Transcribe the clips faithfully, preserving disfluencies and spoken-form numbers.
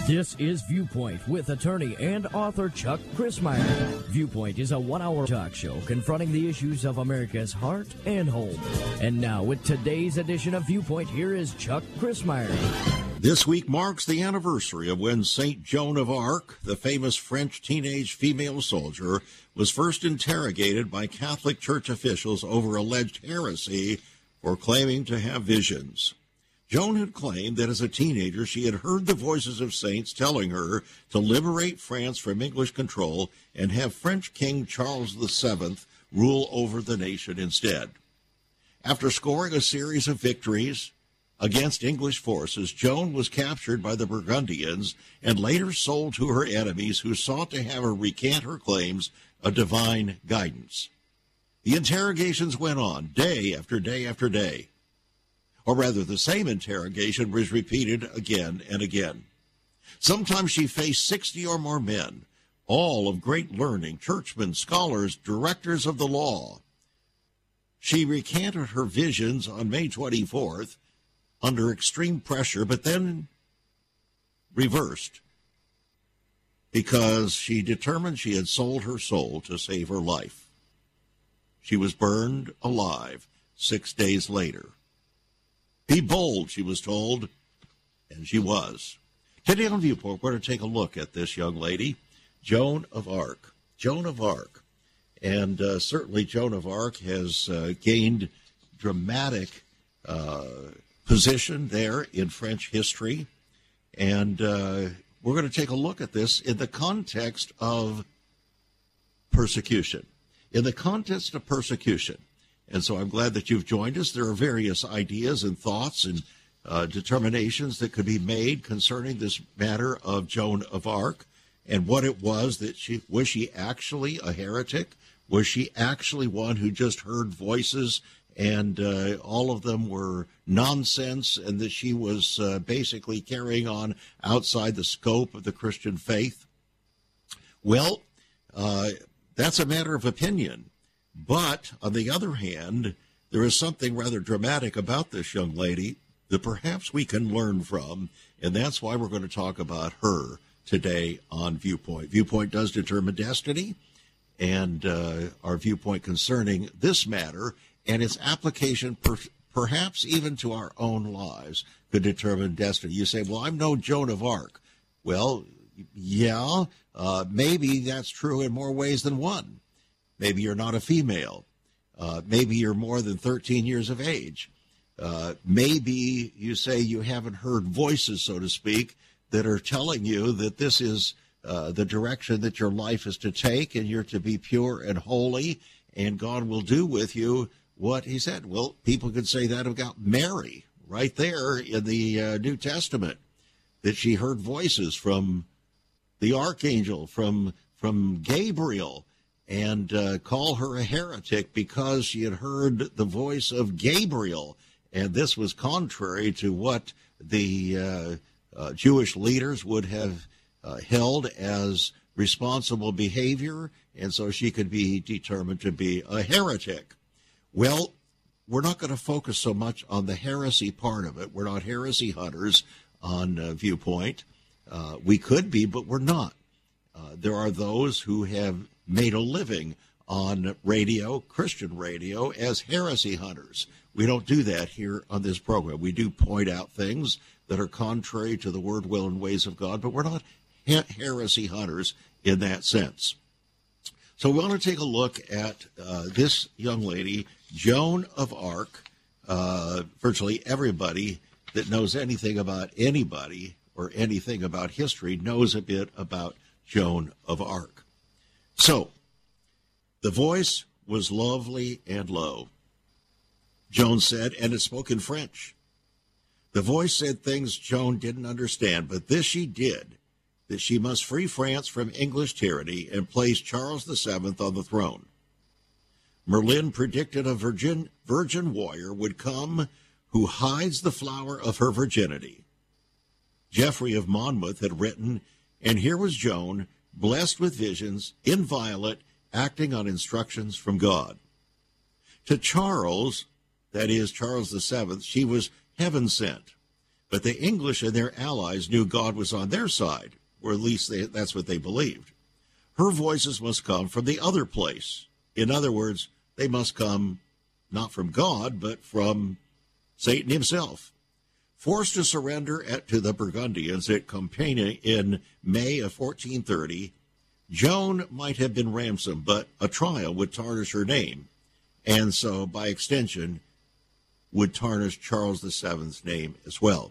This is Viewpoint with attorney and author Chuck Crismier. Viewpoint is a one-hour talk show confronting the issues of America's heart and home. And now, with today's edition of Viewpoint, here is Chuck Crismier. This week marks the anniversary of when Saint Joan of Arc, the famous French teenage female soldier, was first interrogated by Catholic Church officials over alleged heresy for claiming to have visions. Joan had claimed that as a teenager she had heard the voices of saints telling her to liberate France from English control and have French King Charles the Seventh rule over the nation instead. After scoring a series of victories against English forces, Joan was captured by the Burgundians and later sold to her enemies, who sought to have her recant her claims of divine guidance. The interrogations went on day after day after day. Or rather, the same interrogation was repeated again and again. Sometimes she faced sixty or more men, all of great learning, churchmen, scholars, directors of the law. She recanted her visions on May twenty-fourth under extreme pressure, but then reversed because she determined she had sold her soul to save her life. She was burned alive six days later. Be bold, she was told, and she was. Today on Viewpoint, we're going to take a look at this young lady, Joan of Arc. Joan of Arc. And uh, certainly Joan of Arc has uh, gained dramatic uh, position there in French history. And uh, we're going to take a look at this in the context of persecution. In the context of persecution. And so I'm glad that you've joined us. There are various ideas and thoughts and uh, determinations that could be made concerning this matter of Joan of Arc and what it was that she, was she actually a heretic? Was she actually one who just heard voices and uh, all of them were nonsense, and that she was uh, basically carrying on outside the scope of the Christian faith? Well, uh, that's a matter of opinion. But, on the other hand, there is something rather dramatic about this young lady that perhaps we can learn from, and that's why we're going to talk about her today on Viewpoint. Viewpoint does determine destiny, and uh, our viewpoint concerning this matter and its application per- perhaps even to our own lives could determine destiny. You say, well, I'm no Joan of Arc. Well, yeah, uh, maybe that's true in more ways than one. Maybe you're not a female. Uh, maybe you're more than thirteen years of age. Uh, maybe you say you haven't heard voices, so to speak, that are telling you that this is uh, the direction that your life is to take, and you're to be pure and holy, and God will do with you what he said. Well, people could say that about Mary right there in the uh, New Testament, that she heard voices from the archangel, from, from Gabriel, and uh, call her a heretic because she had heard the voice of Gabriel. And this was contrary to what the uh, uh, Jewish leaders would have uh, held as responsible behavior, and so she could be determined to be a heretic. Well, we're not going to focus so much on the heresy part of it. We're not heresy hunters on uh, Viewpoint. Uh, we could be, but we're not. Uh, there are those who have made a living on radio, Christian radio, as heresy hunters. We don't do that here on this program. We do point out things that are contrary to the word, will, and ways of God, but we're not heresy hunters in that sense. So we want to take a look at uh, this young lady, Joan of Arc. Uh, virtually everybody that knows anything about anybody or anything about history knows a bit about Joan of Arc. So, the voice was lovely and low, Joan said, and it spoke in French. The voice said things Joan didn't understand, but this she did, that she must free France from English tyranny and place Charles the Seventh on the throne. Merlin predicted a virgin, virgin warrior would come who hides the flower of her virginity. Geoffrey of Monmouth had written, and here was Joan, blessed with visions, inviolate, acting on instructions from God. To Charles, that is, Charles the Seventh, she was heaven sent. But the English and their allies knew God was on their side, or at least they, that's what they believed. Her voices must come from the other place. In other words, they must come not from God, but from Satan himself. Forced to surrender at, to the Burgundians at Compiègne in May of fourteen thirty, Joan might have been ransomed, but a trial would tarnish her name, and so, by extension, would tarnish Charles the Seventh's name as well.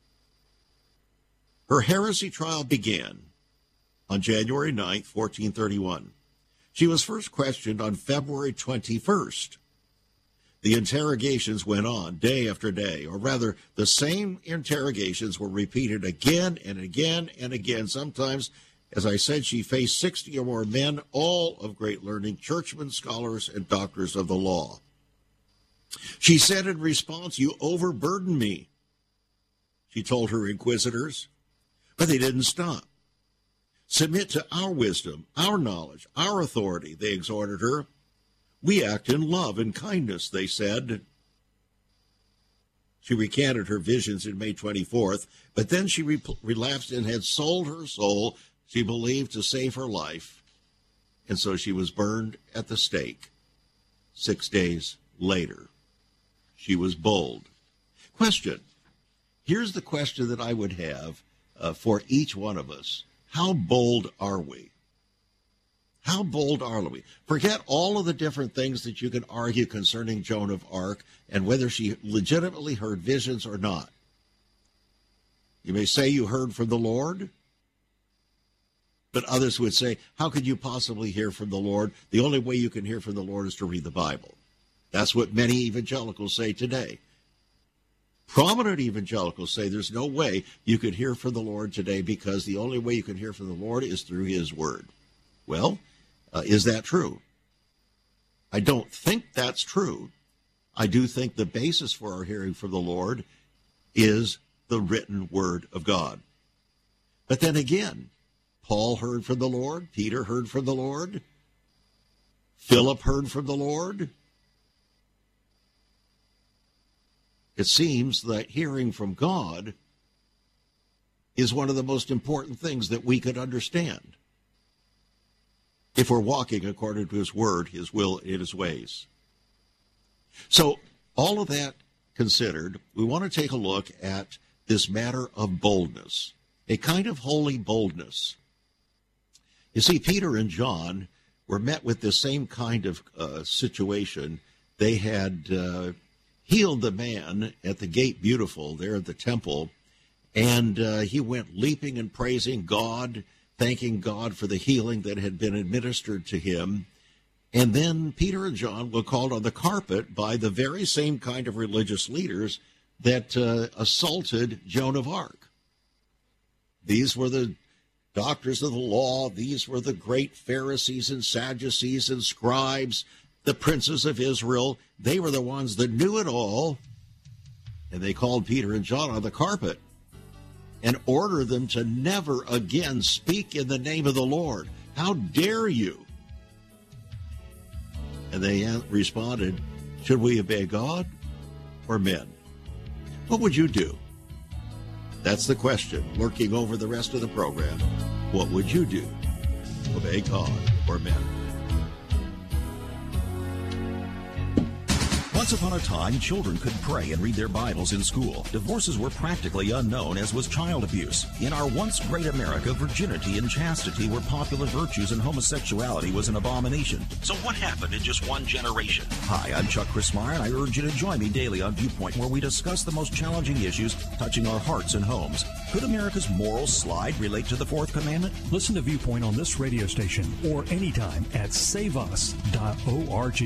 Her heresy trial began on January ninth, fourteen thirty-one. She was first questioned on February twenty-first. The interrogations went on day after day, or rather, the same interrogations were repeated again and again and again. Sometimes, as I said, she faced sixty or more men, all of great learning, churchmen, scholars, and doctors of the law. She said in response, "You overburden me," she told her inquisitors, but they didn't stop. "Submit to our wisdom, our knowledge, our authority," they exhorted her. "We act in love and kindness," they said. She recanted her visions in May twenty-fourth, but then she re- relapsed and had sold her soul, she believed, to save her life. And so she was burned at the stake. Six days later, she was bold. Question. Here's the question that I would have uh, for each one of us. How bold are we? How bold are we? Forget all of the different things that you can argue concerning Joan of Arc and whether she legitimately heard visions or not. You may say you heard from the Lord, but others would say, how could you possibly hear from the Lord? The only way you can hear from the Lord is to read the Bible. That's what many evangelicals say today. Prominent evangelicals say there's no way you could hear from the Lord today because the only way you can hear from the Lord is through his word. Well, Uh, is that true? I don't think that's true. I do think the basis for our hearing from the Lord is the written word of God. But then again, Paul heard from the Lord. Peter heard from the Lord. Philip heard from the Lord. It seems that hearing from God is one of the most important things that we could understand if we're walking according to his word, his will, and his ways. So all of that considered, we want to take a look at this matter of boldness, a kind of holy boldness. You see, Peter and John were met with the same kind of uh, situation. They had uh, healed the man at the Gate Beautiful there at the temple, and uh, he went leaping and praising God, thanking God for the healing that had been administered to him. And then Peter and John were called on the carpet by the very same kind of religious leaders that uh, assaulted Joan of Arc. These were the doctors of the law. These were the great Pharisees and Sadducees and scribes, the princes of Israel. They were the ones that knew it all. And they called Peter and John on the carpet and order them to never again speak in the name of the Lord. How dare you? And they responded, should we obey God or men? What would you do? That's the question lurking over the rest of the program. What would you do? Obey God or men? Once upon a time, children could pray and read their Bibles in school. Divorces were practically unknown, as was child abuse. In our once great America, virginity and chastity were popular virtues and homosexuality was an abomination. So what happened in just one generation? Hi, I'm Chuck Christmeyer, and I urge you to join me daily on Viewpoint, where we discuss the most challenging issues touching our hearts and homes. Could America's moral slide relate to the Fourth Commandment? Listen to Viewpoint on this radio station or anytime at save us dot org.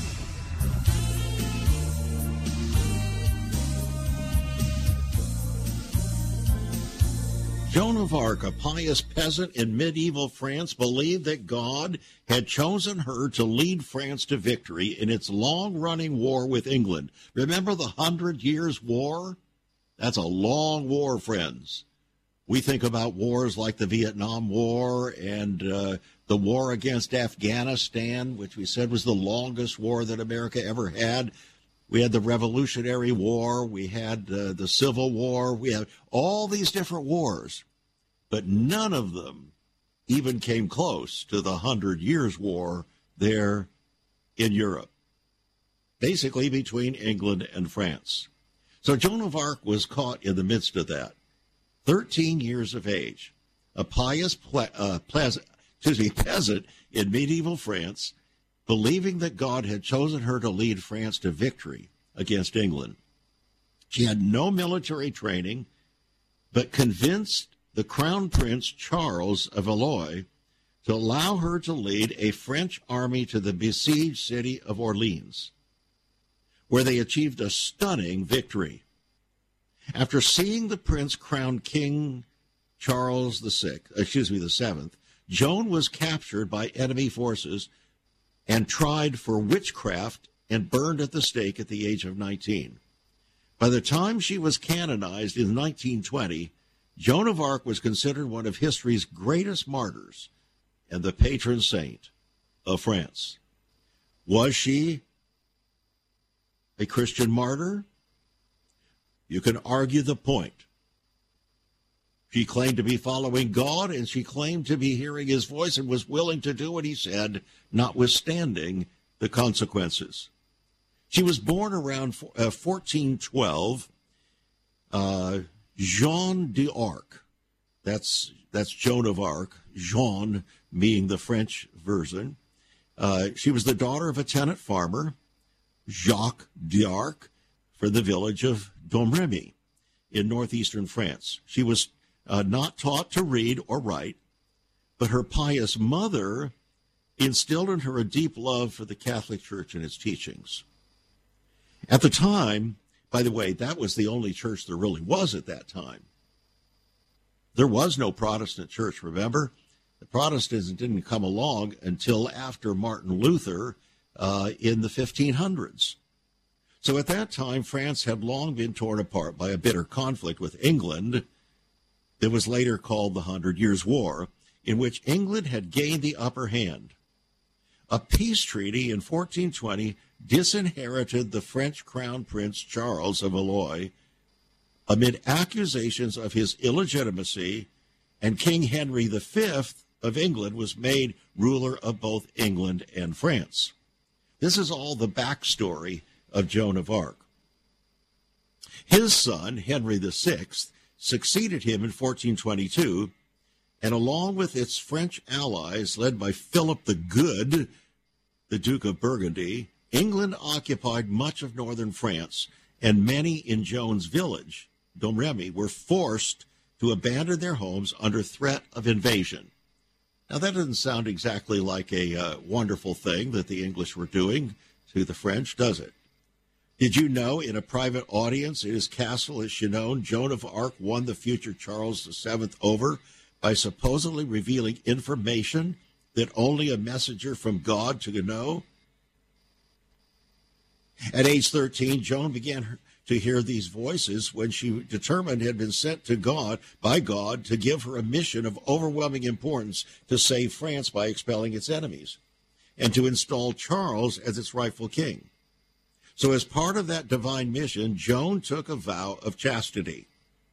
Joan of Arc, a pious peasant in medieval France, believed that God had chosen her to lead France to victory in its long-running war with England. Remember the Hundred Years' War? That's a long war, friends. We think about wars like the Vietnam War and uh, the war against Afghanistan, which we said was the longest war that America ever had. We had the Revolutionary War. We had uh, the Civil War. We had all these different wars, but none of them even came close to the Hundred Years' War there in Europe, basically between England and France. So Joan of Arc was caught in the midst of that. Thirteen years of age, a pious ple- uh, pleas- excuse me, peasant in medieval France, believing that God had chosen her to lead France to victory against England. She had no military training, but convinced the Crown Prince Charles of Valois to allow her to lead a French army to the besieged city of Orleans, where they achieved a stunning victory. After seeing the prince crown King Charles the Sixth, excuse me, the Seventh, Joan was captured by enemy forces and tried for witchcraft and burned at the stake at the age of nineteen. By the time she was canonized in nineteen twenty, Joan of Arc was considered one of history's greatest martyrs and the patron saint of France. Was she a Christian martyr? You can argue the point. She claimed to be following God, and she claimed to be hearing his voice and was willing to do what he said, notwithstanding the consequences. She was born around fourteen twelve. Uh, Jeanne d'Arc, that's that's Joan of Arc, Jeanne being the French version. Uh, she was the daughter of a tenant farmer, Jacques d'Arc, for the village of Domremy in northeastern France. She was uh, not taught to read or write, but her pious mother instilled in her a deep love for the Catholic Church and its teachings. At the time, by the way, that was the only church there really was at that time. There was no Protestant church, remember? The Protestants didn't come along until after Martin Luther uh, in the fifteen hundreds. So at that time, France had long been torn apart by a bitter conflict with England that was later called the Hundred Years' War, in which England had gained the upper hand. A peace treaty in fourteen twenty disinherited the French Crown Prince Charles of Valois amid accusations of his illegitimacy, and King Henry the Fifth of England was made ruler of both England and France. This is all the backstory of Joan of Arc. His son, Henry the Sixth, succeeded him in fourteen twenty-two, and along with its French allies, led by Philip the Good, the Duke of Burgundy, England occupied much of northern France, and many in Joan's village, Domremy, were forced to abandon their homes under threat of invasion. Now, that doesn't sound exactly like a uh, wonderful thing that the English were doing to the French, does it? Did you know in a private audience in his castle at Chinon, Joan of Arc won the future Charles the Seventh over by supposedly revealing information that only a messenger from God could know? At age thirteen, Joan began to hear these voices when she determined had been sent to God by God to give her a mission of overwhelming importance to save France by expelling its enemies and to install Charles as its rightful king. So as part of that divine mission, Joan took a vow of chastity.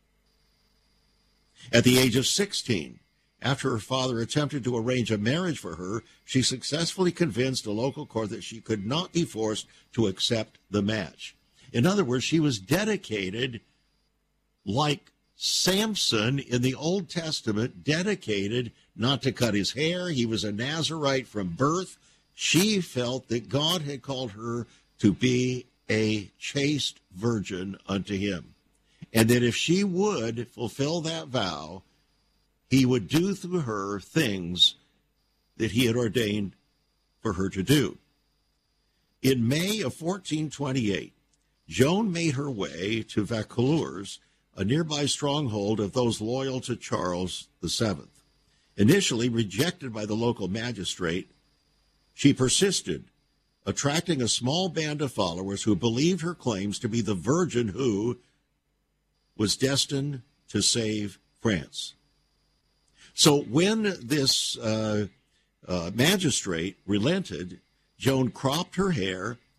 At the age of sixteen, after her father attempted to arrange a marriage for her, she successfully convinced a local court that she could not be forced to accept the match. In other words, she was dedicated like Samson in the Old Testament, dedicated not to cut his hair. He was a Nazirite from birth. She felt that God had called her to be a chaste virgin unto him, and that if she would fulfill that vow, he would do through her things that he had ordained for her to do. In May of fourteen twenty-eight, Joan made her way to Vaucouleurs, a nearby stronghold of those loyal to Charles the Seventh. Initially rejected by the local magistrate, she persisted, attracting a small band of followers who believed her claims to be the virgin who was destined to save France. So when this uh, uh, magistrate relented, Joan cropped her hair,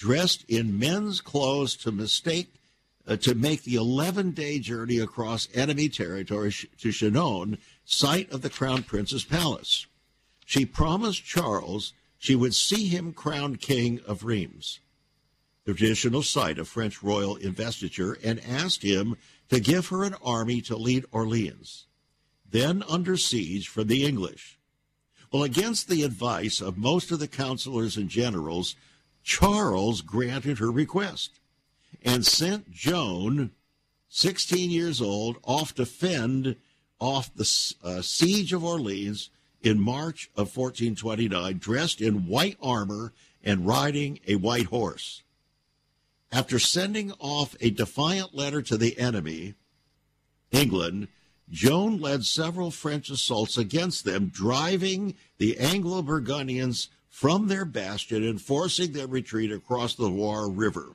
dressed in men's clothes to mistake uh, to make the eleven-day journey across enemy territory to Chinon, site of the Crown Prince's palace. She promised Charles she would see him crowned king of Reims, the traditional site of French royal investiture, and asked him to give her an army to lead Orleans, then under siege from the English. Well, against the advice of most of the counselors and generals, Charles granted her request and sent Joan, sixteen years old, off to fend off the uh, siege of Orleans in March of fourteen twenty-nine, dressed in white armor and riding a white horse. After sending off a defiant letter to the enemy, England, Joan led several French assaults against them, driving the Anglo-Burgundians from their bastion and forcing their retreat across the Loire River.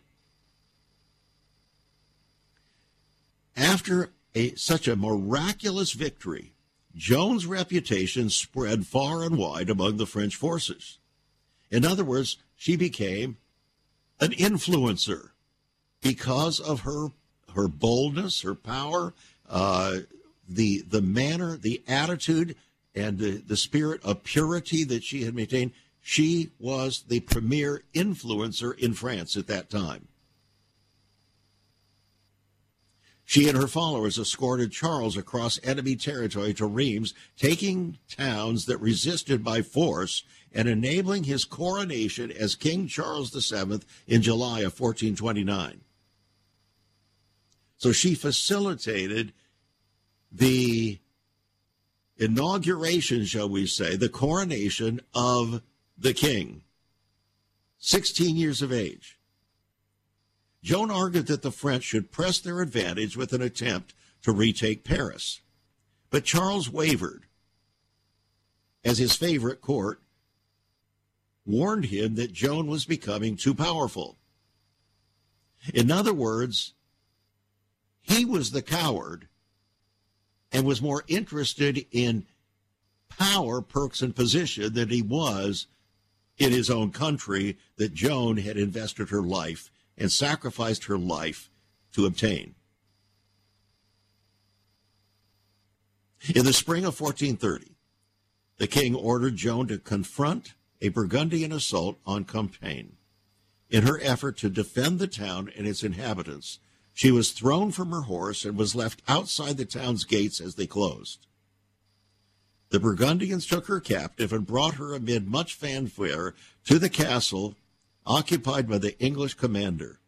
After a, such a miraculous victory, Joan's reputation spread far and wide among the French forces. In other words, she became an influencer because of her her boldness, her power, uh, the the manner, the attitude, and the, the spirit of purity that she had maintained. She was the premier influencer in France at that time. She and her followers escorted Charles across enemy territory to Reims, taking towns that resisted by force and enabling his coronation as King Charles the Seventh in July of fourteen twenty-nine. So she facilitated the inauguration, shall we say, the coronation of the king, sixteen years of age. Joan argued that the French should press their advantage with an attempt to retake Paris. But Charles wavered, as his favorite court warned him that Joan was becoming too powerful. In other words, he was the coward and was more interested in power, perks, and position than he was in his own country that Joan had invested her life and sacrificed her life to obtain. In the spring of fourteen thirty, the king ordered Joan to confront a Burgundian assault on Compiègne. In her effort to defend the town and its inhabitants, she was thrown from her horse and was left outside the town's gates as they closed. The Burgundians took her captive and brought her amid much fanfare to the castle occupied by the English commander.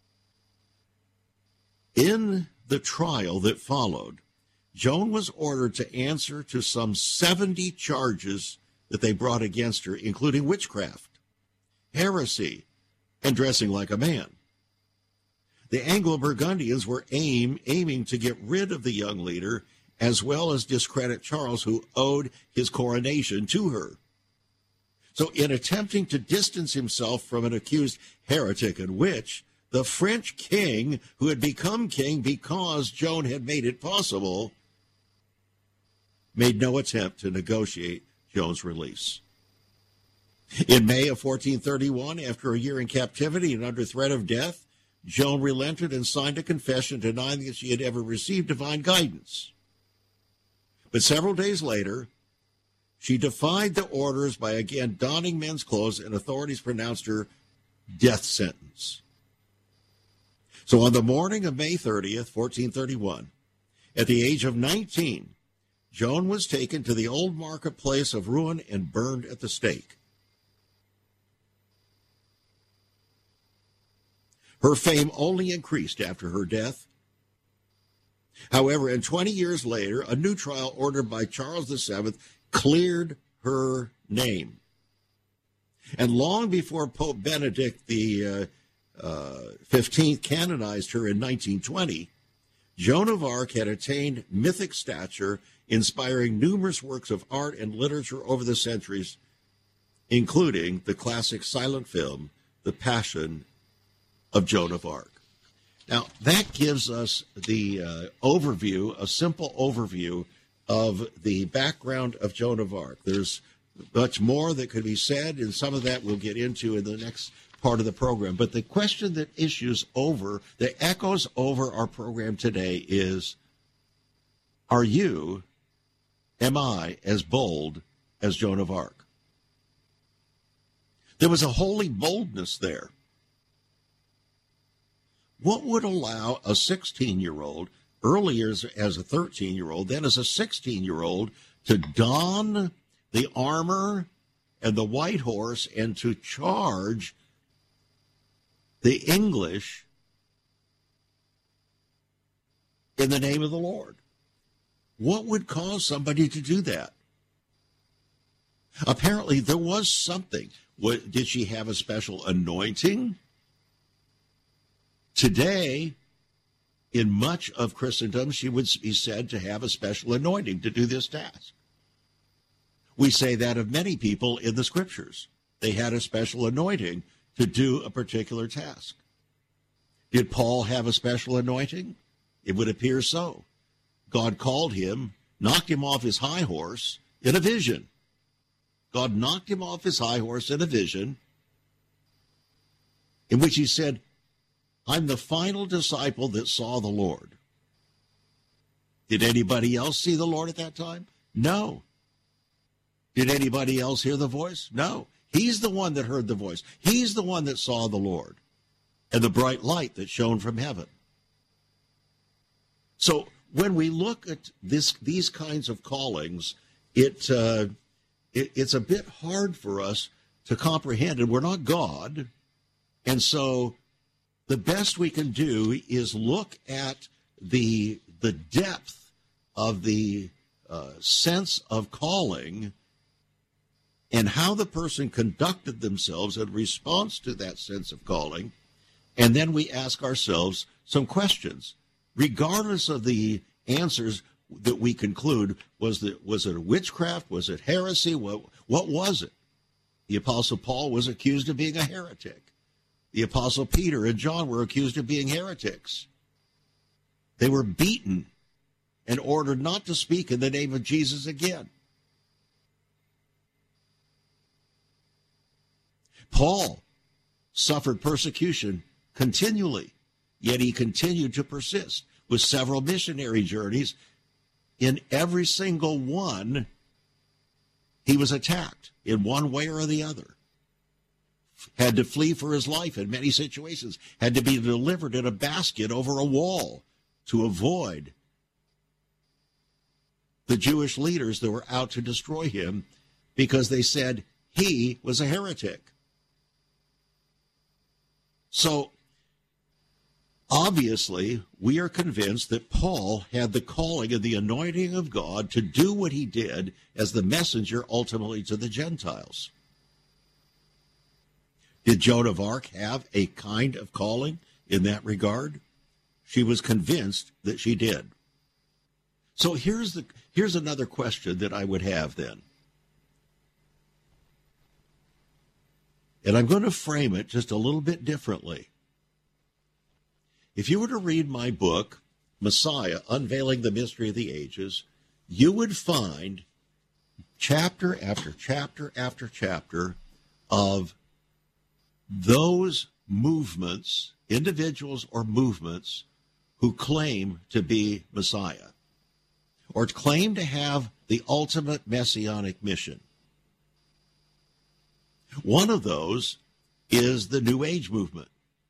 In the trial that followed, Joan was ordered to answer to some seventy charges that they brought against her, including witchcraft, heresy, and dressing like a man. The Anglo-Burgundians were aim, aiming to get rid of the young leader, as well as discredit Charles, who owed his coronation to her. So in attempting to distance himself from an accused heretic and witch, the French king, who had become king because Joan had made it possible, made no attempt to negotiate Joan's release. In May of fourteen thirty-one, after a year in captivity and under threat of death, Joan relented and signed a confession denying that she had ever received divine guidance. But several days later, she defied the orders by again donning men's clothes, and authorities pronounced her death sentence. So on the morning of May thirtieth, fourteen thirty-one, at the age of nineteen, Joan was taken to the old marketplace of Rouen and burned at the stake. Her fame only increased after her death. However, and twenty years later, a new trial ordered by Charles the Seventh cleared her name. And long before Pope Benedict the uh, uh, fifteenth canonized her in nineteen twenty, Joan of Arc had attained mythic stature, inspiring numerous works of art and literature over the centuries, including the classic silent film, The Passion of Joan of Arc. Now, that gives us the uh, overview, a simple overview of the background of Joan of Arc. There's much more that could be said, and some of that we'll get into in the next part of the program. But the question that issues over, that echoes over our program today is, are you, am I, as bold as Joan of Arc? There was a holy boldness there. What would allow a sixteen-year-old, earlier as, as a thirteen-year-old, then as a sixteen-year-old, to don the armor and the white horse and to charge the English in the name of the Lord? What would cause somebody to do that? Apparently, there was something. What, did she have a special anointing? Today, in much of Christendom, she would be said to have a special anointing to do this task. We say that of many people in the Scriptures. They had a special anointing to do a particular task. Did Paul have a special anointing? It would appear so. God called him, knocked him off his high horse in a vision. God knocked him off his high horse in a vision in which he said, I'm the final disciple that saw the Lord. Did anybody else see the Lord at that time? No. Did anybody else hear the voice? No. He's the one that heard the voice. He's the one that saw the Lord and the bright light that shone from heaven. So when we look at this, these kinds of callings, it, uh, it it's a bit hard for us to comprehend, and we're not God. And so the best we can do is look at the the depth of the uh, sense of calling and how the person conducted themselves in response to that sense of calling, and then we ask ourselves some questions. Regardless of the answers that we conclude, was that was it a witchcraft? Was it heresy? What, what was it? The Apostle Paul was accused of being a heretic. The Apostle Peter and John were accused of being heretics. They were beaten and ordered not to speak in the name of Jesus again. Paul suffered persecution continually, yet he continued to persist with several missionary journeys. In every single one, he was attacked in one way or the other. Had to flee for his life in many situations, had to be delivered in a basket over a wall to avoid the Jewish leaders that were out to destroy him because they said he was a heretic. So, obviously, we are convinced that Paul had the calling and the anointing of God to do what he did as the messenger ultimately to the Gentiles. Did Joan of Arc have a kind of calling in that regard? She was convinced that she did. So here's the here's another question that I would have then. And I'm going to frame it just a little bit differently. If you were to read my book, Messiah, Unveiling the Mystery of the Ages, you would find chapter after chapter after chapter of those movements, individuals or movements, who claim to be Messiah or claim to have the ultimate messianic mission. One of those is the New Age movement.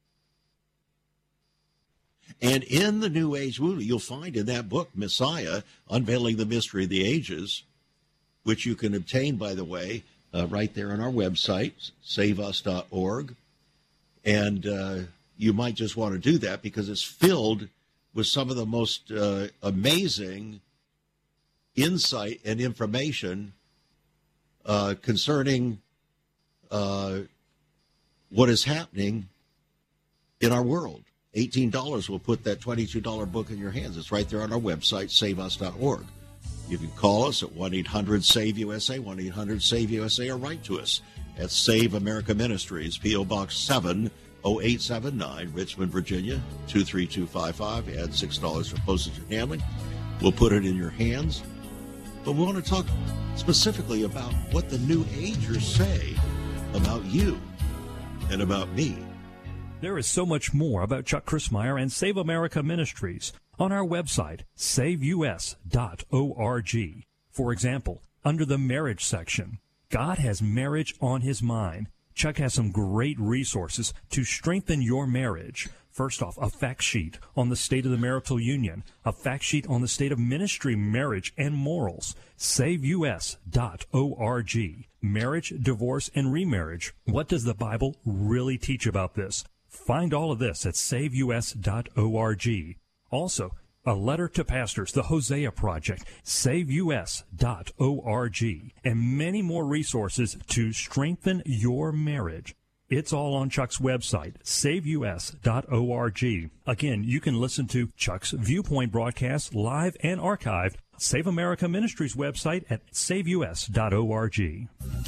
And in the New Age movement, you'll find in that book, Messiah, Unveiling the Mystery of the Ages, which you can obtain, by the way, uh, right there on our website, save us dot org. And uh, you might just want to do that because it's filled with some of the most uh, amazing insight and information uh, concerning uh, what is happening in our world. eighteen dollars will put that twenty-two dollars book in your hands. It's right there on our website, save us dot org. You can call us at one eight hundred save U S A, one eight hundred save U S A, or write to us at Save America Ministries, P O. Box seven oh eight seven nine, Richmond, Virginia, two three two five five. Add six dollars for postage and handling. We'll put it in your hands. But we want to talk specifically about what the New Agers say about you and about me. There is so much more about Chuck Crismier and Save America Ministries on our website, save u s dot org. For example, under the marriage section, God has marriage on his mind. Chuck has some great resources to strengthen your marriage. First off, a fact sheet on the state of the marital union, a fact sheet on the state of ministry, marriage, and morals. save u s dot org. Marriage, divorce, and remarriage. What does the Bible really teach about this? Find all of this at save u s dot org. Also, a letter to pastors, the Hosea Project, save u s dot org, and many more resources to strengthen your marriage. It's all on Chuck's website, save u s dot org. Again, you can listen to Chuck's Viewpoint broadcast live and archived. Save America Ministries website at save u s dot org.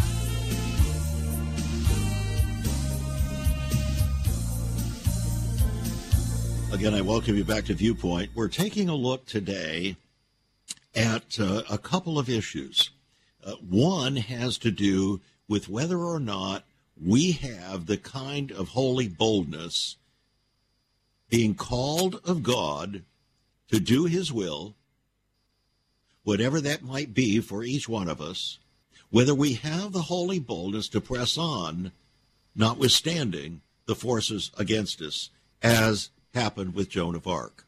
Again, I welcome you back to Viewpoint. We're taking a look today at uh, a couple of issues. Uh, one has to do with whether or not we have the kind of holy boldness, being called of God to do his will, whatever that might be for each one of us, whether we have the holy boldness to press on, notwithstanding the forces against us, as happened with Joan of Arc.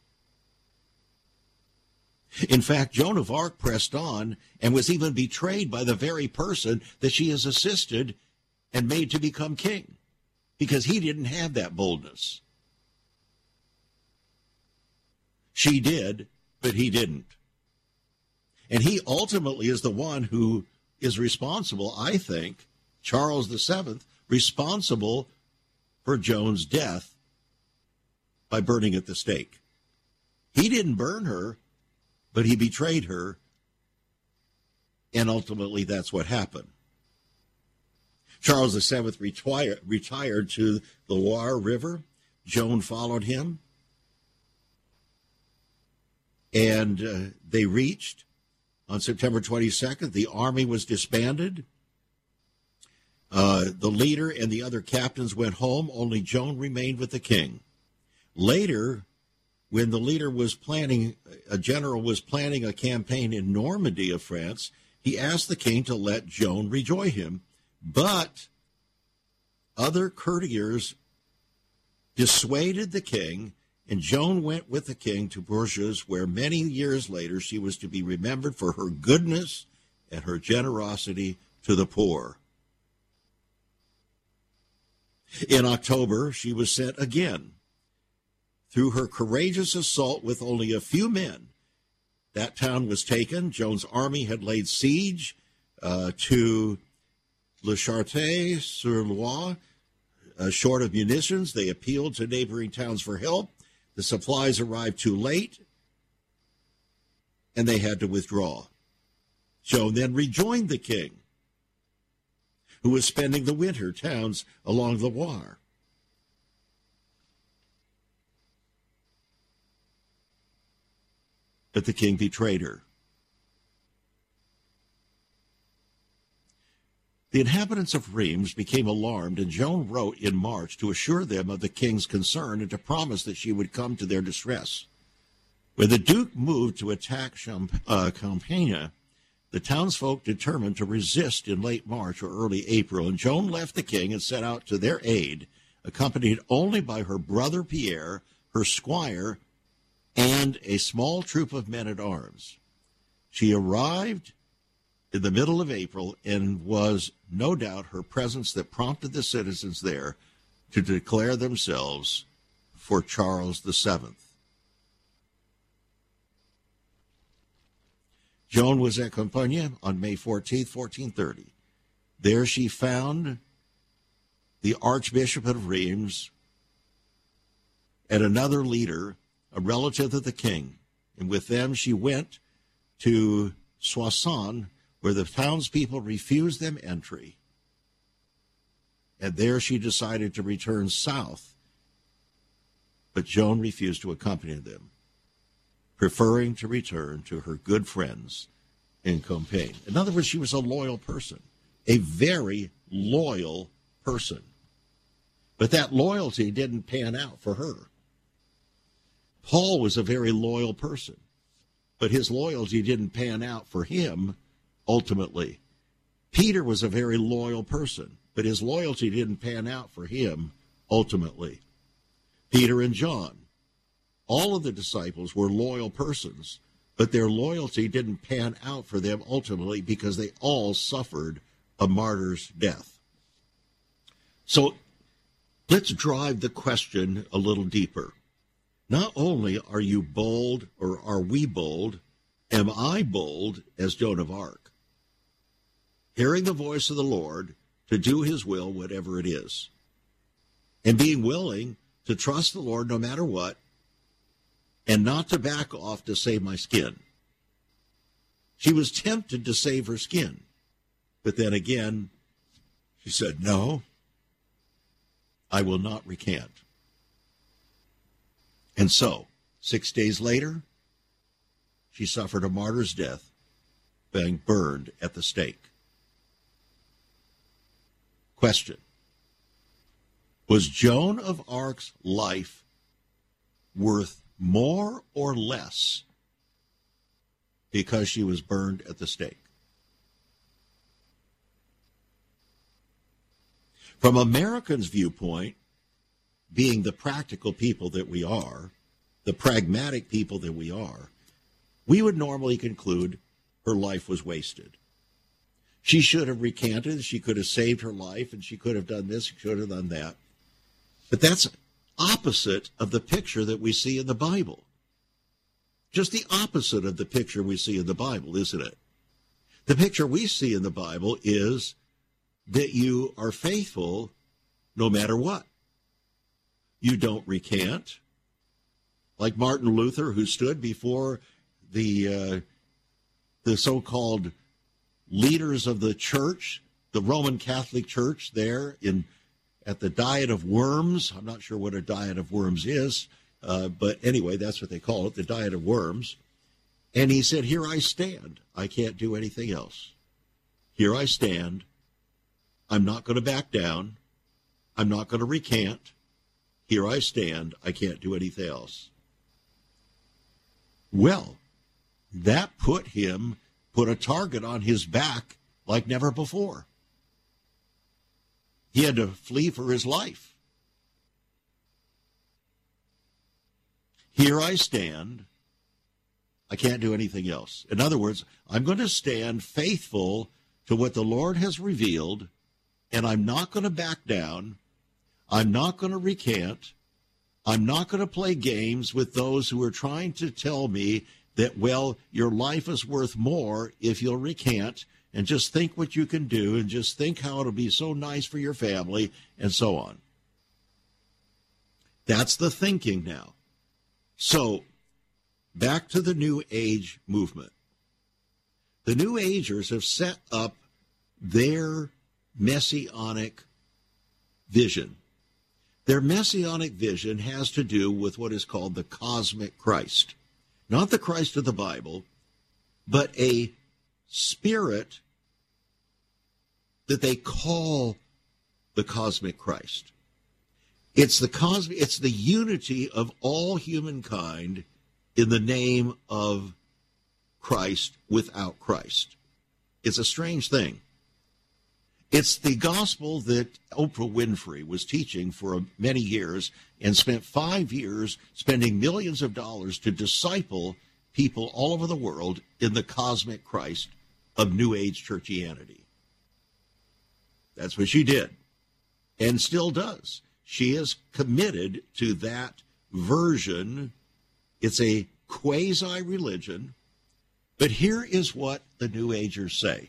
In fact, Joan of Arc pressed on and was even betrayed by the very person that she has assisted and made to become king, because he didn't have that boldness. She did, but he didn't. And he ultimately is the one who is responsible, I think, Charles the Seventh, responsible for Joan's death by burning at the stake. He didn't burn her, but he betrayed her, and ultimately that's what happened. Charles the Seventh retired, retired to the Loire River. Joan followed him, and uh, they reached on September twenty-second. The army was disbanded. Uh, the leader and the other captains went home. Only Joan remained with the king. Later, when the leader was planning, a general was planning a campaign in Normandy of France, he asked the king to let Joan rejoin him. But other courtiers dissuaded the king, and Joan went with the king to Bourges, where many years later she was to be remembered for her goodness and her generosity to the poor. In October, she was sent again. Through her courageous assault with only a few men, that town was taken. Joan's army had laid siege uh, to Le Chartres-sur-Loire. Uh, short of munitions, they appealed to neighboring towns for help. The supplies arrived too late, and they had to withdraw. Joan then rejoined the king, who was spending the winter towns along the Loire. But the king betrayed her. The inhabitants of Reims became alarmed, and Joan wrote in March to assure them of the king's concern and to promise that she would come to their distress. When the duke moved to attack Champ- uh, Champagne, the townsfolk determined to resist in late March or early April, and Joan left the king and set out to their aid, accompanied only by her brother Pierre, her squire, and a small troop of men-at-arms. She arrived in the middle of April, and was no doubt her presence that prompted the citizens there to declare themselves for Charles the Seventh. Joan was at Compiègne on May fourteenth, fourteen thirty. There she found the Archbishop of Reims and another leader, a relative of the king, and with them she went to Soissons, where the townspeople refused them entry. And there she decided to return south, but Joan refused to accompany them, preferring to return to her good friends in Compiègne. In other words, she was a loyal person, a very loyal person. But that loyalty didn't pan out for her. Paul was a very loyal person, but his loyalty didn't pan out for him ultimately. Peter was a very loyal person, but his loyalty didn't pan out for him ultimately. Peter and John, all of the disciples were loyal persons, but their loyalty didn't pan out for them ultimately because they all suffered a martyr's death. So let's drive the question a little deeper. Not only are you bold, or are we bold, am I bold as Joan of Arc, hearing the voice of the Lord to do his will, whatever it is, and being willing to trust the Lord no matter what, and not to back off to save my skin. She was tempted to save her skin, but then again, she said, no, I will not recant. And so, six days later, she suffered a martyr's death, being burned at the stake. Question: was Joan of Arc's life worth more or less because she was burned at the stake? From Americans' viewpoint, being the practical people that we are, the pragmatic people that we are, we would normally conclude her life was wasted. She should have recanted, she could have saved her life, and she could have done this, she could have done that. But that's opposite of the picture that we see in the Bible. Just the opposite of the picture we see in the Bible, isn't it? The picture we see in the Bible is that you are faithful no matter what. You don't recant, like Martin Luther, who stood before the uh, the so-called leaders of the church, the Roman Catholic Church, there in at the Diet of Worms. I'm not sure what a Diet of Worms is, uh, but anyway, that's what they call it, the Diet of Worms. And he said, here I stand. I can't do anything else. Here I stand. I'm not going to back down. I'm not going to recant. Here I stand. I can't do anything else. Well, that put him, put a target on his back like never before. He had to flee for his life. Here I stand. I can't do anything else. In other words, I'm going to stand faithful to what the Lord has revealed, and I'm not going to back down. I'm not going to recant. I'm not going to play games with those who are trying to tell me that, well, your life is worth more if you'll recant, and just think what you can do, and just think how it'll be so nice for your family, and so on. That's the thinking now. So, back to the New Age movement. The New Agers have set up their messianic vision. Their messianic vision has to do with what is called the cosmic Christ. Not the Christ of the Bible, but a spirit that they call the cosmic Christ. It's the cosmic, it's the unity of all humankind in the name of Christ without Christ. It's a strange thing. It's the gospel that Oprah Winfrey was teaching for many years and spent five years spending millions of dollars to disciple people all over the world in the cosmic Christ of New Age churchianity. That's what she did and still does. She is committed to that version. It's a quasi-religion. But here is what the New Agers say.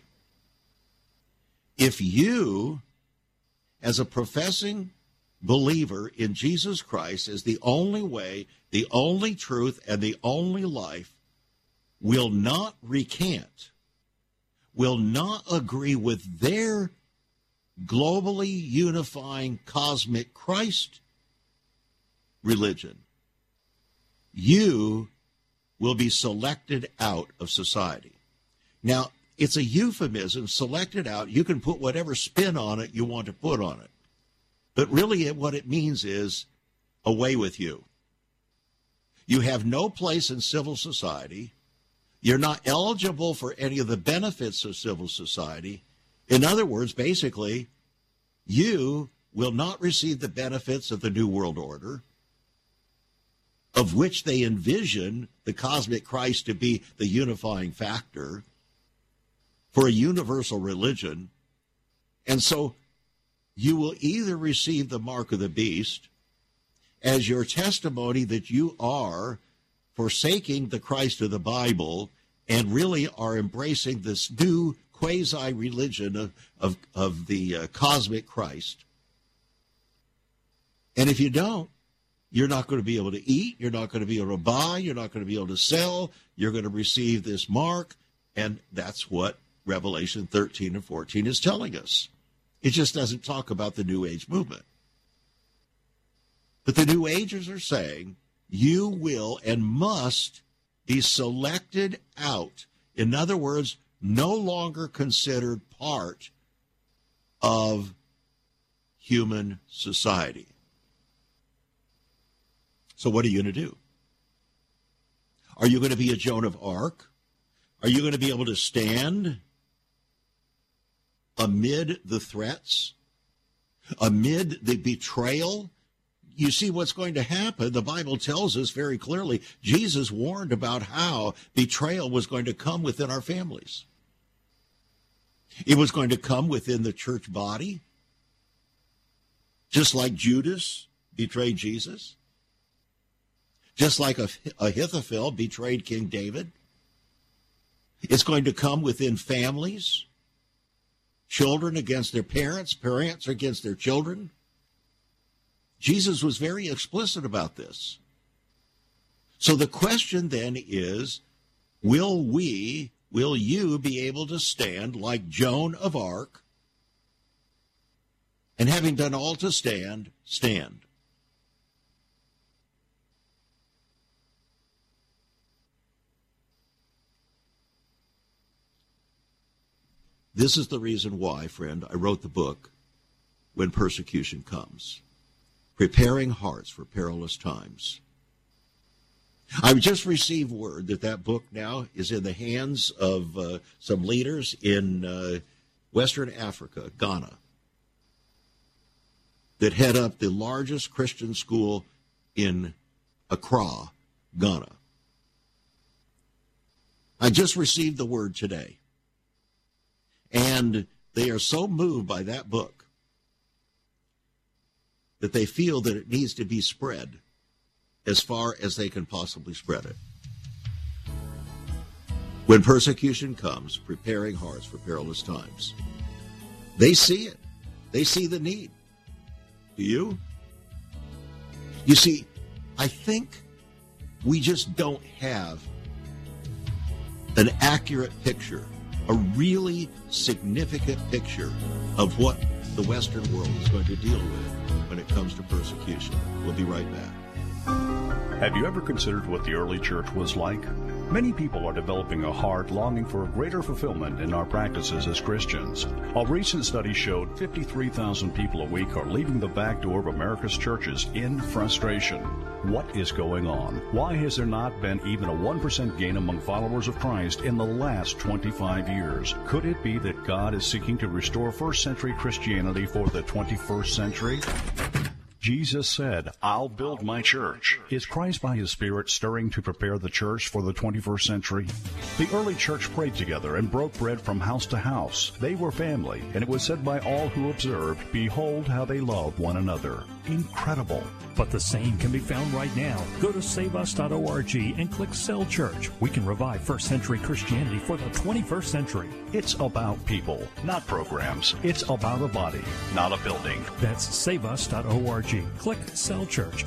If you, as a professing believer in Jesus Christ as the only way, the only truth, and the only life, will not recant, will not agree with their globally unifying cosmic Christ religion, you will be selected out of society. Now, it's a euphemism, selected out. You can put whatever spin on it you want to put on it. But really what it means is, away with you. You have no place in civil society. You're not eligible for any of the benefits of civil society. In other words, basically, you will not receive the benefits of the New World Order, of which they envision the cosmic Christ to be the unifying factor for a universal religion. And so you will either receive the mark of the beast as your testimony that you are forsaking the Christ of the Bible and really are embracing this new quasi-religion of, of, of the uh, cosmic Christ. And if you don't, you're not going to be able to eat, you're not going to be able to buy, you're not going to be able to sell, you're going to receive this mark, and that's what Revelation thirteen and fourteen is telling us. It just doesn't talk about the New Age movement. But the New Agers are saying you will and must be selected out. In other words, no longer considered part of human society. So what are you going to do? Are you going to be a Joan of Arc? Are you going to be able to stand amid the threats, amid the betrayal? You see what's going to happen. The Bible tells us very clearly, Jesus warned about how betrayal was going to come within our families. It was going to come within the church body, just like Judas betrayed Jesus, just like Ahithophel betrayed King David. It's going to come within families, children against their parents, parents against their children. Jesus was very explicit about this. So the question then is, will we, will you be able to stand like Joan of Arc, and having done all to stand, stand? This is the reason why, friend, I wrote the book, When Persecution Comes. Preparing Hearts for Perilous Times. I've just received word that that book now is in the hands of uh, some leaders in uh, Western Africa, Ghana, that head up the largest Christian school in Accra, Ghana. I just received the word today. And they are so moved by that book that they feel that it needs to be spread as far as they can possibly spread it. When Persecution Comes, Preparing Hearts for Perilous Times. They see it. They see the need. Do you? You see, I think we just don't have an accurate picture, a really significant picture of what the Western world is going to deal with when it comes to persecution. We'll be right back. Have you ever considered what the early church was like? Many people are developing a heart longing for a greater fulfillment in our practices as Christians. A recent study showed fifty-three thousand people a week are leaving the back door of America's churches in frustration. What is going on? Why has there not been even a one percent gain among followers of Christ in the last twenty-five years? Could it be that God is seeking to restore first century Christianity for the twenty-first century? Jesus said, I'll build my church. Is Christ by his Spirit stirring to prepare the church for the twenty-first century? The early church prayed together and broke bread from house to house. They were family, and it was said by all who observed, behold how they love one another. Incredible. But the same can be found right now. Go to save us dot org and click Cell Church. We can revive first century Christianity for the twenty-first century. It's about people, not programs. It's about a body, not a building. That's save us dot org. Click Cell Church.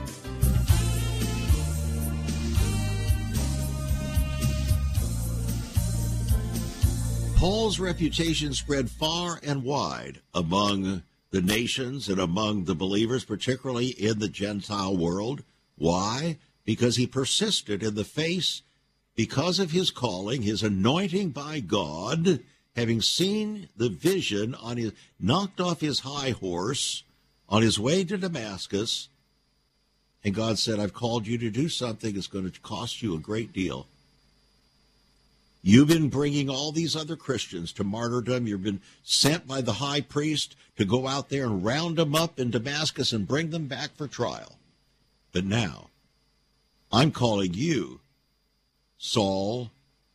Paul's reputation spread far and wide among the nations and among the believers, particularly in the Gentile world. Why? Because he persisted in the face, because of his calling, his anointing by God, having seen the vision on his, knocked off his high horse on his way to Damascus, and God said, I've called you to do something that's going to cost you a great deal. You've been bringing all these other Christians to martyrdom. You've been sent by the high priest to go out there and round them up in Damascus and bring them back for trial. But now, I'm calling you, Saul.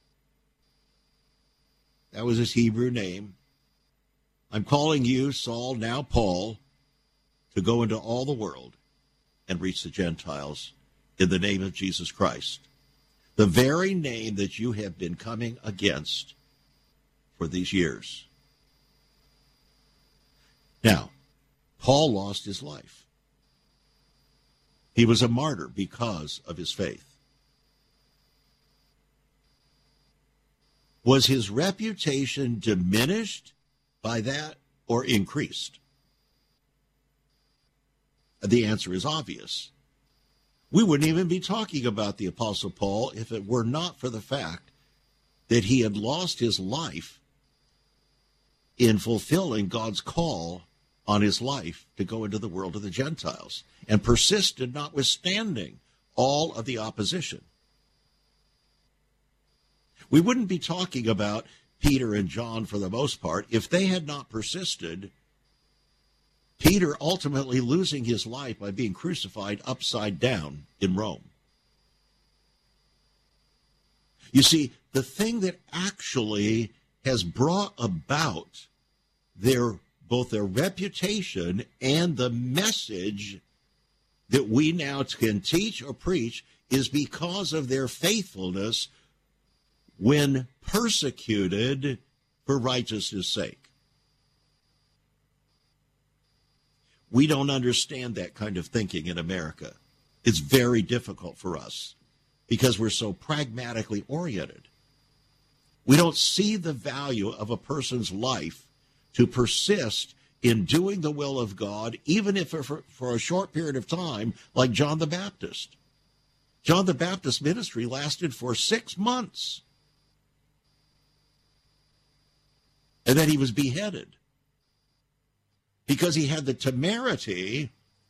That was his Hebrew name. I'm calling you, Saul, now Paul, to go into all the world and reach the Gentiles in the name of Jesus Christ. The very name that you have been coming against for these years. Now, Paul lost his life. He was a martyr because of his faith. Was his reputation diminished by that or increased? The answer is obvious. We wouldn't even be talking about the Apostle Paul if it were not for the fact that he had lost his life in fulfilling God's call on his life to go into the world of the Gentiles, and persisted notwithstanding all of the opposition. We wouldn't be talking about Peter and John for the most part if they had not persisted, Peter ultimately losing his life by being crucified upside down in Rome. You see, the thing that actually has brought about their both their reputation and the message that we now can teach or preach is because of their faithfulness when persecuted for righteousness' sake. We don't understand that kind of thinking in America. It's very difficult for us because we're so pragmatically oriented. We don't see the value of a person's life to persist in doing the will of God, even if for, for a short period of time, like John the Baptist. John the Baptist's ministry lasted for six months. And then he was beheaded because he had the temerity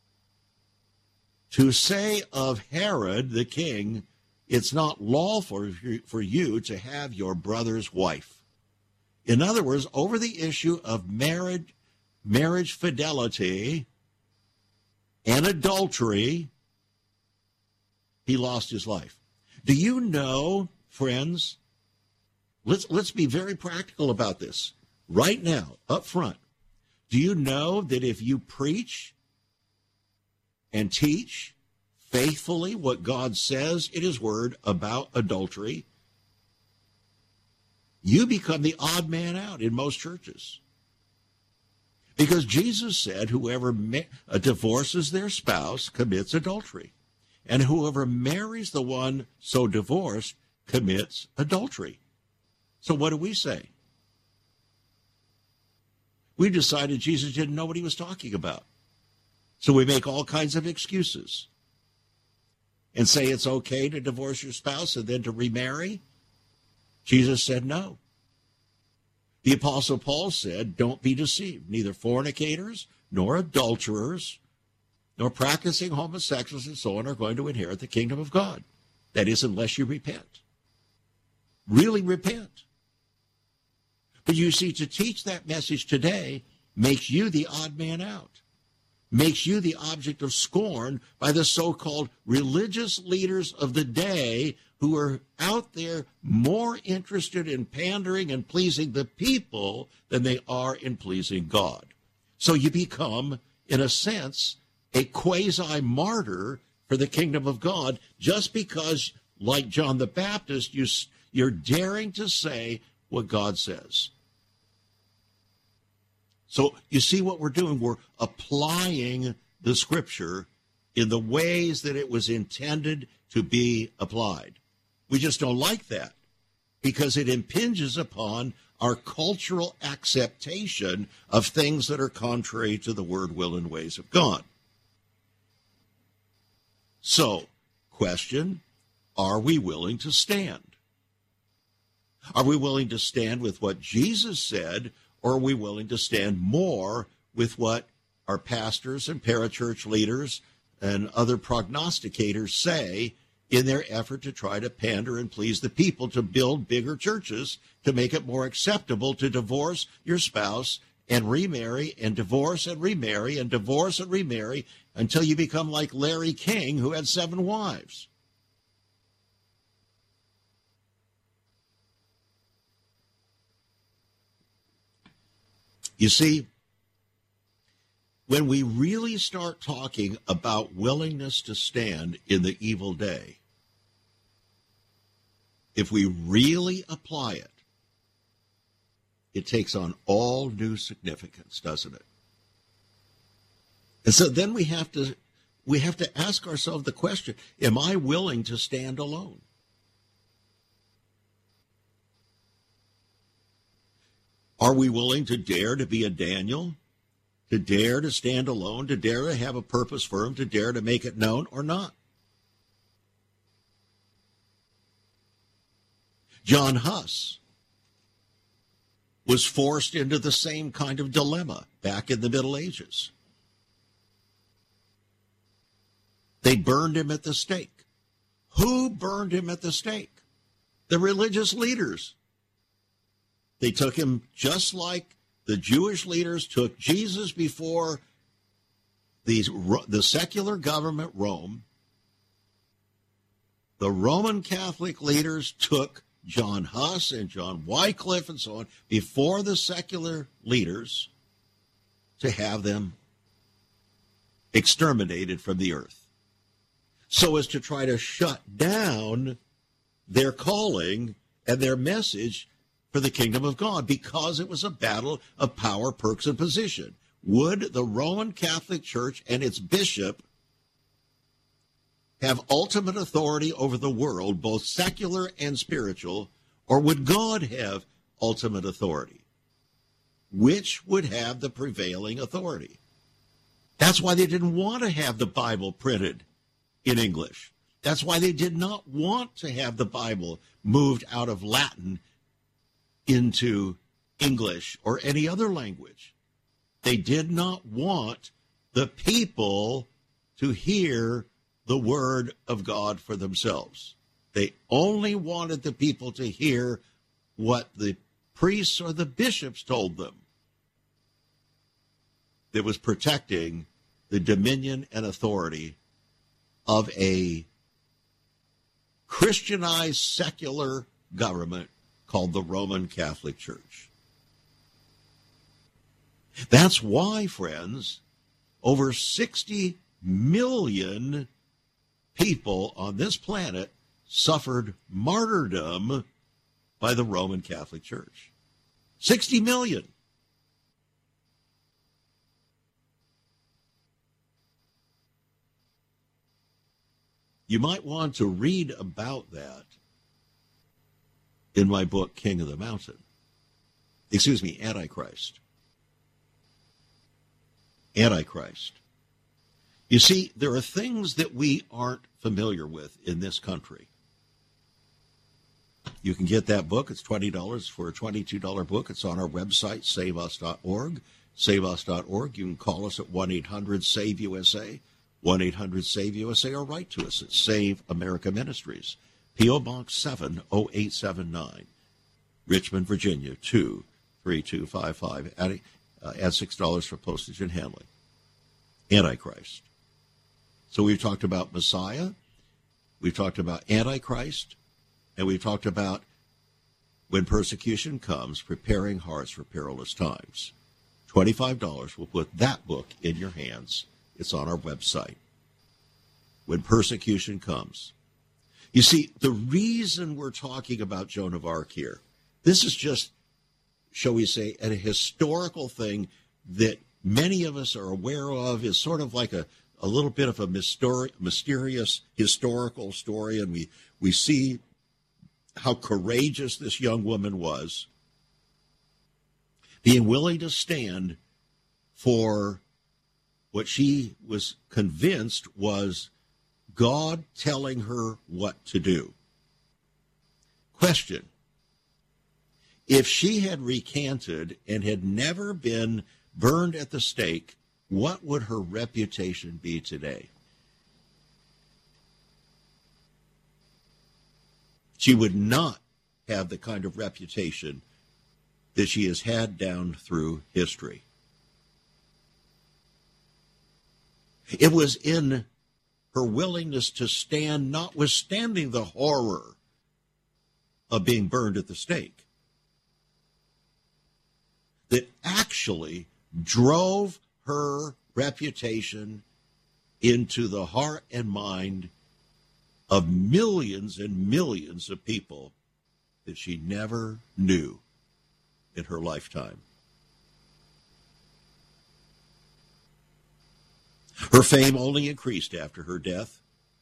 to say of Herod the king, it's not lawful for you to have your brother's wife. In other words, over the issue of marriage, marriage fidelity and adultery, he lost his life. Do you know, friends, let's, let's be very practical about this. Right now, up front, do you know that if you preach and teach faithfully what God says in his word about adultery, you become the odd man out in most churches? Because Jesus said whoever ma- uh, divorces their spouse commits adultery, and whoever marries the one so divorced commits adultery. So what do we say? We decided Jesus didn't know what he was talking about. So we make all kinds of excuses and say it's okay to divorce your spouse and then to remarry. Jesus said no. The Apostle Paul said, don't be deceived. Neither fornicators, nor adulterers, nor practicing homosexuals and so on are going to inherit the kingdom of God. That is, unless you repent. Really repent. But you see, to teach that message today makes you the odd man out, makes you the object of scorn by the so-called religious leaders of the day who are out there more interested in pandering and pleasing the people than they are in pleasing God. So you become, in a sense, a quasi-martyr for the kingdom of God just because, like John the Baptist, you, you're daring to say what God says. So you see what we're doing? We're applying the scripture in the ways that it was intended to be applied. We just don't like that because it impinges upon our cultural acceptation of things that are contrary to the word, will, and ways of God. So, question, are we willing to stand? Are we willing to stand with what Jesus said, or are we willing to stand more with what our pastors and parachurch leaders and other prognosticators say in their effort to try to pander and please the people to build bigger churches to make it more acceptable to divorce your spouse and remarry and divorce and remarry and divorce and remarry until you become like Larry King, who had seven wives. You see, when we really start talking about willingness to stand in the evil day, if we really apply it, it takes on all new significance, doesn't it? And so then we have to we have to ask ourselves the question, am I willing to stand alone? Are we willing to dare to be a Daniel? To dare to stand alone, to dare to have a purpose firm, to dare to make it known or not? John Huss was forced into the same kind of dilemma back in the Middle Ages. They burned him at the stake. Who burned him at the stake? The religious leaders. They took him just like the Jewish leaders took Jesus before the, the secular government, Rome. The Roman Catholic leaders took John Huss and John Wycliffe and so on before the secular leaders to have them exterminated from the earth, so as to try to shut down their calling and their message for the kingdom of God, because it was a battle of power, perks, and position. Would the Roman Catholic Church and its bishop have ultimate authority over the world, both secular and spiritual, or would God have ultimate authority? Which would have the prevailing authority? That's why they didn't want to have the Bible printed in English. That's why they did not want to have the Bible moved out of Latin into English or any other language. They did not want the people to hear the word of God for themselves. They only wanted the people to hear what the priests or the bishops told them. That was protecting the dominion and authority of a Christianized secular government called the Roman Catholic Church. That's why, friends, over sixty million people on this planet suffered martyrdom by the Roman Catholic Church. sixty million. You might want to read about that in my book, King of the Mountain. Excuse me, Antichrist. Antichrist. You see, there are things that we aren't familiar with in this country. You can get that book. It's twenty dollars for a twenty-two dollars book. It's on our website, save us dot org. save us dot org. You can call us at one eight hundred save U S A, one eight hundred save U S A, or write to us at Save America Ministries. P O. Box seven oh eight seven nine, Richmond, Virginia, two three two five five. Add, uh, add six dollars for postage and handling. Antichrist. So we've talked about Messiah, we've talked about Antichrist, and we've talked about when persecution comes, preparing hearts for perilous times. twenty-five dollars will put that book in your hands. It's on our website. When persecution comes. You see, the reason we're talking about Joan of Arc here, this is just, shall we say, a historical thing that many of us are aware of, is sort of like a, a little bit of a myster- mysterious historical story, and we, we see how courageous this young woman was, being willing to stand for what she was convinced was God telling her what to do. Question: if she had recanted and had never been burned at the stake what would her reputation be today? She would not have the kind of reputation that she has had down through history. It was in her willingness to stand, notwithstanding the horror of being burned at the stake, that actually drove her reputation into the heart and mind of millions and millions of people that she never knew in her lifetime. Her fame only increased after her death.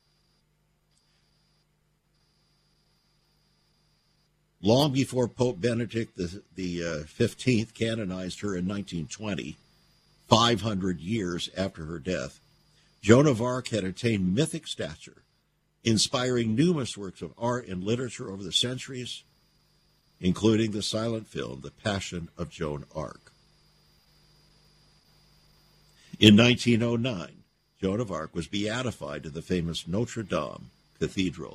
Long before Pope Benedict the, the uh, fifteenth canonized her in nineteen twenty, five hundred years after her death, Joan of Arc had attained mythic stature, inspiring numerous works of art and literature over the centuries, including the silent film, The Passion of Joan of Arc. In nineteen oh nine, Joan of Arc was beatified in the famous Notre Dame Cathedral.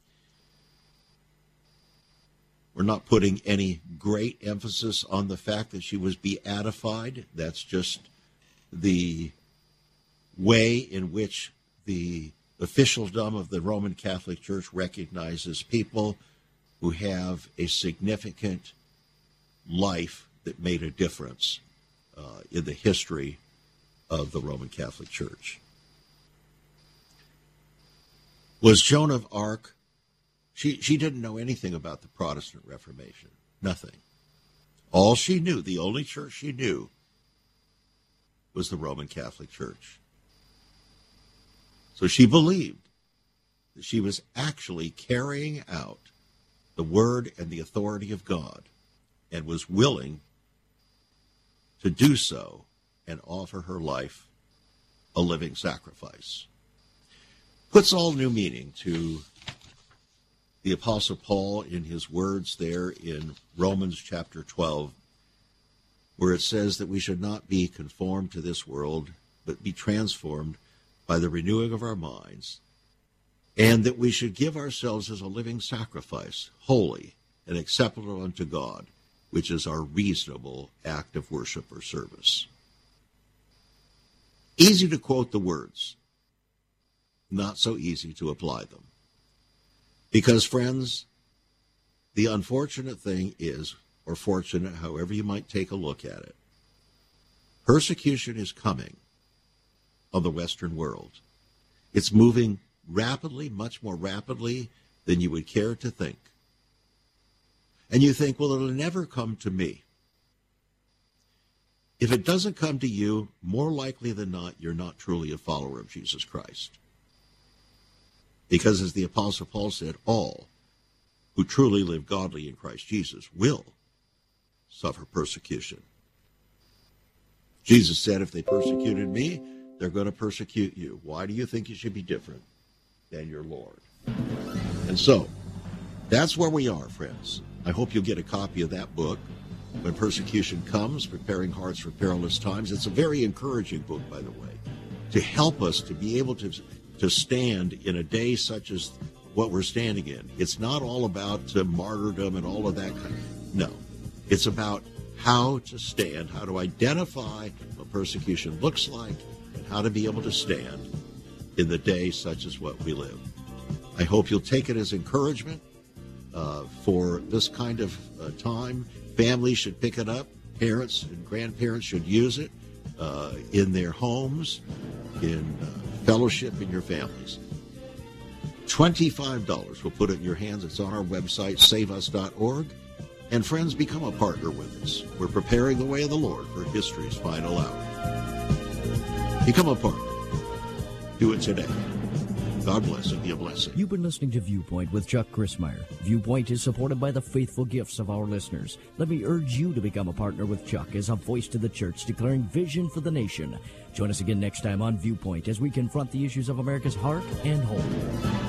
We're not putting any great emphasis on the fact that she was beatified. That's just the way in which the officialdom of the Roman Catholic Church recognizes people who have a significant life that made a difference uh, in the history of the Roman Catholic Church. Was Joan of Arc, she, she didn't know anything about the Protestant Reformation, nothing. All she knew, the only church she knew, was the Roman Catholic Church. So she believed that she was actually carrying out the word and the authority of God and was willing to do so and offer her life a living sacrifice. Puts all new meaning to the Apostle Paul in his words there in Romans chapter twelve, where it says that we should not be conformed to this world, but be transformed by the renewing of our minds, and that we should give ourselves as a living sacrifice, holy and acceptable unto God, which is our reasonable act of worship or service. Easy to quote the words, not so easy to apply them. Because, friends, the unfortunate thing is, or fortunate, however you might take a look at it, persecution is coming on the Western world. It's moving rapidly, much more rapidly than you would care to think. And you think, well, it'll never come to me. If it doesn't come to you, more likely than not, you're not truly a follower of Jesus Christ. Because as the Apostle Paul said, all who truly live godly in Christ Jesus will suffer persecution. Jesus said, if they persecuted me, they're going to persecute you. Why do you think you should be different than your Lord? And so, that's where we are, friends. I hope you'll get a copy of that book, When Persecution Comes, Preparing Hearts for Perilous Times. It's a very encouraging book, by the way, to help us to be able to, to stand in a day such as what we're standing in. It's not all about uh, martyrdom and all of that kind of, no. It's about how to stand, how to identify what persecution looks like, and how to be able to stand in the day such as what we live. I hope you'll take it as encouragement uh, for this kind of uh, time. Families should pick it up. Parents and grandparents should use it uh, in their homes, in uh, fellowship in your families. twenty-five dollars. We'll put it in your hands. It's on our website, save us dot org. And friends, become a partner with us. We're preparing the way of the Lord for history's final hour. Become a partner. Do it today. God bless and be a blessing. You've been listening to Viewpoint with Chuck Crismier. Viewpoint is supported by the faithful gifts of our listeners. Let me urge you to become a partner with Chuck as a voice to the church declaring vision for the nation. Join us again next time on Viewpoint as we confront the issues of America's heart and home.